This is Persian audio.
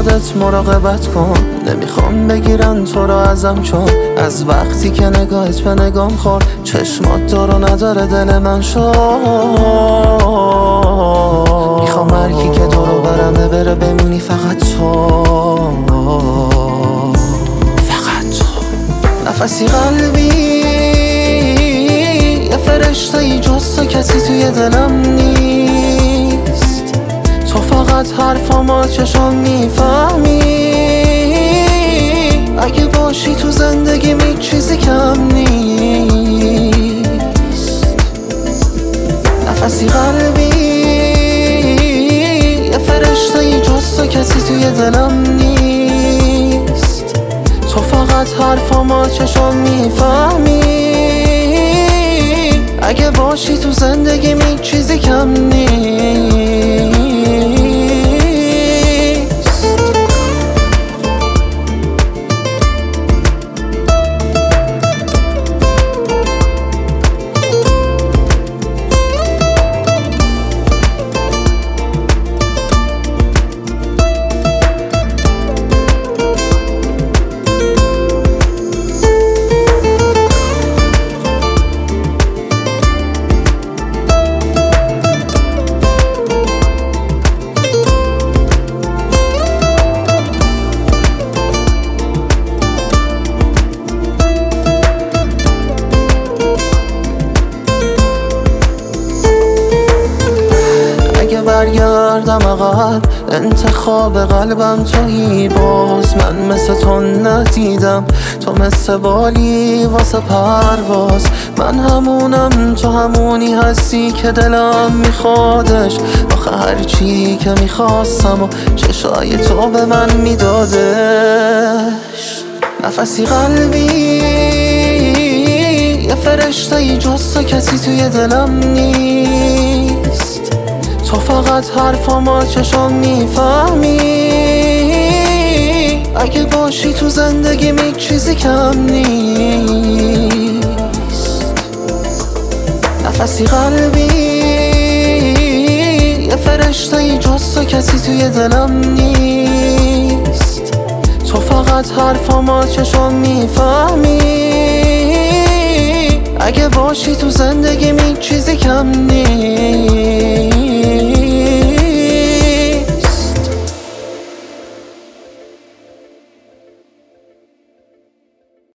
خودت مراقبت کن، نمیخوام بگیرن تو رو ازم، چون از وقتی که نگاهت به نگام خورد چشمات دارو نداره دل من شد. میخوام هرکی که دورو برمه بره بمونی فقط تو، فقط تو. نفسی قلبی یه فرشته ای جز تو کسی توی دلم نیست. تو فقط حرفامو چشم میفهمی، اگه باشی تو زندگیم هیچ چیزی کم نیست. نفسی قلبی یه فرشته ای جز تو کسی توی دلم نیست. تو فقط حرفامو چشم میفهمی، اگه باشی تو زندگیم هیچ چیزی کم نیست. برگردم عقب انتخاب قلبم تویی، باز من مثل تو ندیدم. تو مثل بالی واسه پرواز، من همونم تو همونی هستی که دلم میخوادش. آخه هرچی که میخواستم و چشای تو به من میدادش. نفسی قلبی یه فرشته ای جز تو کسی توی دلم نیست. تو فقط حرفامو چشم میفهمی، اگه باشی تو زندگیم هیچ چیزی کم نیست. نفسی قلبی یه فرشته ای جز تو کسی توی دلم نیست. تو فقط حرفامو چشم میفهمی، اگه باشی تو زندگیم هیچ چیزی کم نیست.